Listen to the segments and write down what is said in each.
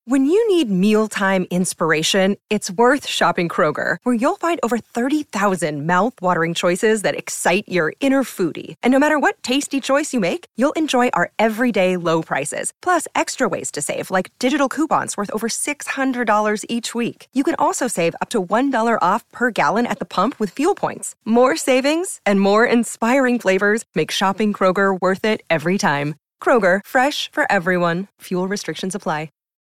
When you need mealtime inspiration, it's worth shopping Kroger, where you'll find over 30,000 mouth-watering choices that excite your inner foodie. And no matter what tasty choice you make, you'll enjoy our everyday low prices, plus extra ways to save, like digital coupons worth over $600 each week. You can also save up to $1 off per gallon at the pump with fuel points. More savings and more inspiring flavors make shopping Kroger worth it every time. Kroger, fresh for everyone. Fuel restrictions apply.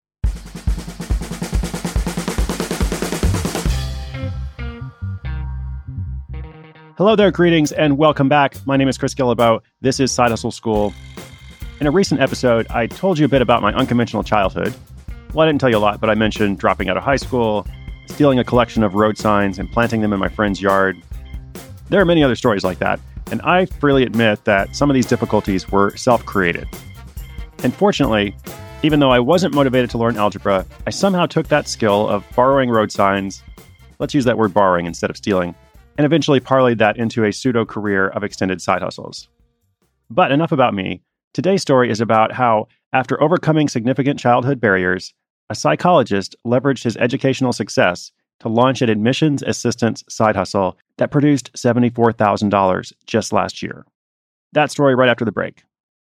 Hello there, greetings, and welcome back. My name is Chris Guillebeau. This is Side Hustle School. In a recent episode, I told you a bit about my unconventional childhood. Well, I didn't tell you a lot, but I mentioned dropping out of high school, stealing a collection of road signs, and planting them in my friend's yard. There are many other stories like that, and I freely admit that some of these difficulties were self-created. And fortunately, even though I wasn't motivated to learn algebra, I somehow took that skill of borrowing road signs, let's use that word borrowing instead of stealing, and eventually parlayed that into a pseudo-career of extended side hustles. But enough about me. Today's story is about how, after overcoming significant childhood barriers, a psychologist leveraged his educational success to launch an admissions assistance side hustle that produced $74,000 just last year. That story right after the break.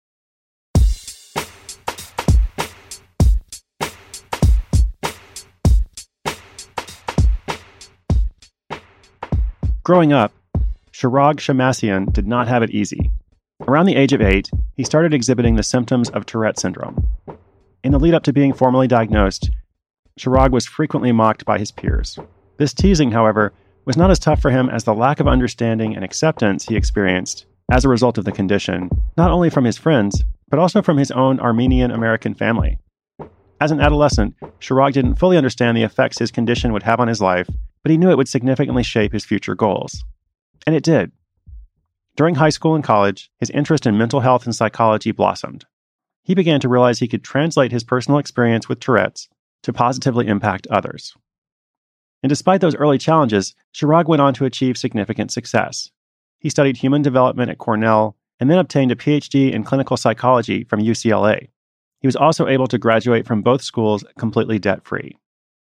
Growing up, Chirag Shamassian did not have it easy. Around the age of 8, he started exhibiting the symptoms of Tourette syndrome. In the lead up to being formally diagnosed, Chirag was frequently mocked by his peers. This teasing, however, was not as tough for him as the lack of understanding and acceptance he experienced as a result of the condition, not only from his friends, but also from his own Armenian-American family. As an adolescent, Chirag didn't fully understand the effects his condition would have on his life, but he knew it would significantly shape his future goals. And it did. During high school and college, his interest in mental health and psychology blossomed. He began to realize he could translate his personal experience with Tourette's to positively impact others. And despite those early challenges, Chirag went on to achieve significant success. He studied human development at Cornell and then obtained a PhD in clinical psychology from UCLA. He was also able to graduate from both schools completely debt-free.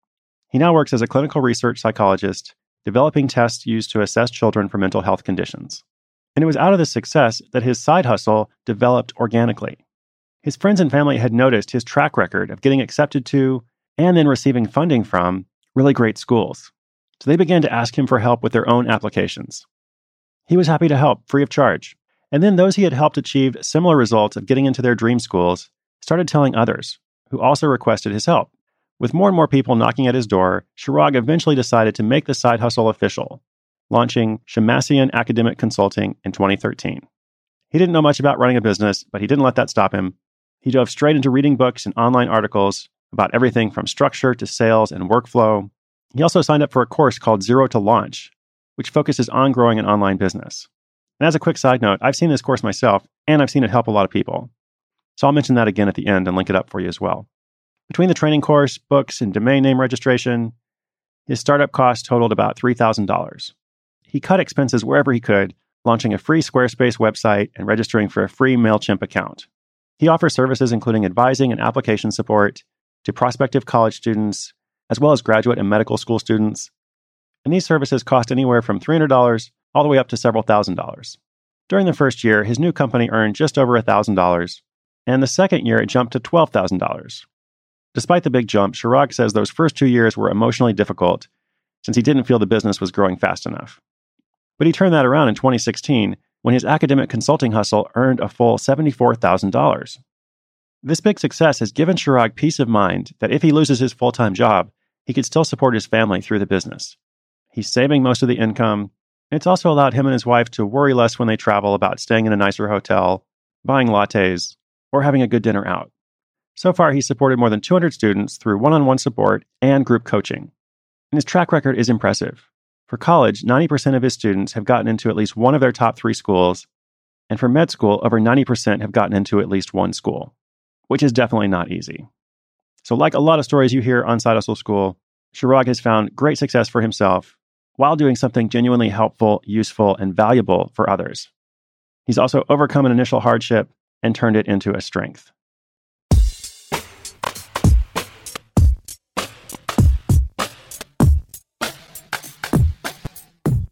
He now works as a clinical research psychologist, developing tests used to assess children for mental health conditions. And it was out of this success that his side hustle developed organically. His friends and family had noticed his track record of getting accepted to and then receiving funding from really great schools. So they began to ask him for help with their own applications. He was happy to help, free of charge. And then those he had helped achieve similar results of getting into their dream schools started telling others, who also requested his help. With more and more people knocking at his door, Chirag eventually decided to make the side hustle official, launching Shamassian Academic Consulting in 2013. He didn't know much about running a business, but he didn't let that stop him. He dove straight into reading books and online articles about everything from structure to sales and workflow. He also signed up for a course called Zero to Launch, which focuses on growing an online business. And as a quick side note, I've seen this course myself, and I've seen it help a lot of people. So I'll mention that again at the end and link it up for you as well. Between the training course, books, and domain name registration, his startup cost totaled about $3,000. He cut expenses wherever he could, launching a free Squarespace website and registering for a free MailChimp account. He offers services including advising and application support to prospective college students, as well as graduate and medical school students. And these services cost anywhere from $300 all the way up to several $1,000s. During the first year, his new company earned just over $1,000, and the second year it jumped to $12,000. Despite the big jump, Chirag says those first 2 years were emotionally difficult since he didn't feel the business was growing fast enough. But he turned that around in 2016 when his academic consulting hustle earned a full $74,000. This big success has given Chirag peace of mind that if he loses his full-time job, he could still support his family through the business. He's saving most of the income, and it's also allowed him and his wife to worry less when they travel about staying in a nicer hotel, buying lattes, or having a good dinner out. So far, he's supported more than 200 students through one-on-one support and group coaching. And his track record is impressive. For college, 90% of his students have gotten into at least one of their top 3 schools, and for med school, over 90% have gotten into at least one school, which is definitely not easy. So like a lot of stories you hear on Side Hustle School, Chirag has found great success for himself while doing something genuinely helpful, useful, and valuable for others. He's also overcome an initial hardship and turned it into a strength.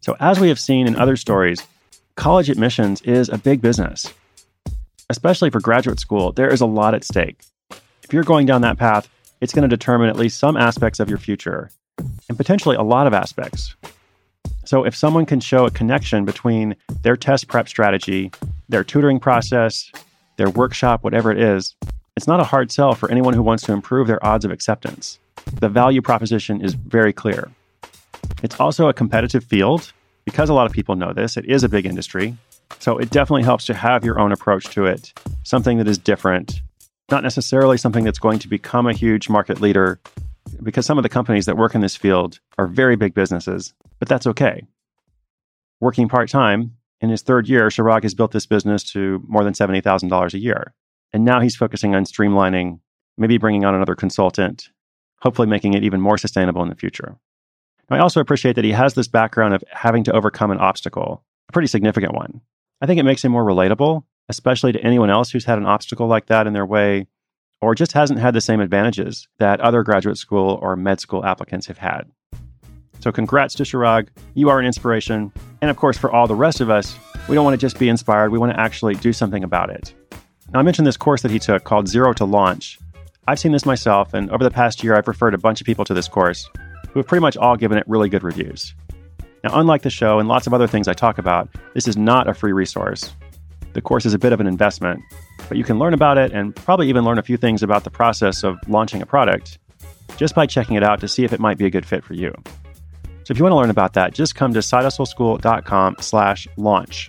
So as we have seen in other stories, college admissions is a big business. Especially for graduate school, there is a lot at stake. If you're going down that path, it's going to determine at least some aspects of your future, and potentially a lot of aspects. So if someone can show a connection between their test prep strategy, their tutoring process, their workshop, whatever it is, it's not a hard sell for anyone who wants to improve their odds of acceptance. The value proposition is very clear. It's also a competitive field. Because a lot of people know this, it is a big industry. So it definitely helps to have your own approach to it, something that is different, not necessarily something that's going to become a huge market leader, because some of the companies that work in this field are very big businesses, but that's okay. Working part-time, in his third year, Chirag has built this business to more than $70,000 a year. And now he's focusing on streamlining, maybe bringing on another consultant, hopefully making it even more sustainable in the future. I also appreciate that he has this background of having to overcome an obstacle, a pretty significant one. I think it makes him more relatable, especially to anyone else who's had an obstacle like that in their way, or just hasn't had the same advantages that other graduate school or med school applicants have had. So congrats to Chirag. You are an inspiration. And of course, for all the rest of us, we don't want to just be inspired. We want to actually do something about it. Now, I mentioned this course that he took called Zero to Launch. I've seen this myself, and over the past year, I've referred a bunch of people to this course who have pretty much all given it really good reviews. Now, unlike the show and lots of other things I talk about, this is not a free resource. The course is a bit of an investment, but you can learn about it and probably even learn a few things about the process of launching a product just by checking it out to see if it might be a good fit for you. So if you want to learn about that, just come to sidehustleschool.com/launch,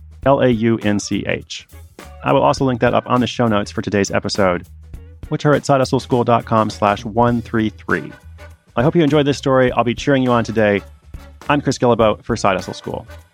LAUNCH. I will also link that up on the show notes for today's episode, which are at sidehustleschool.com/133. I hope you enjoyed this story. I'll be cheering you on today. I'm Chris Guillebeau for Side Hustle School.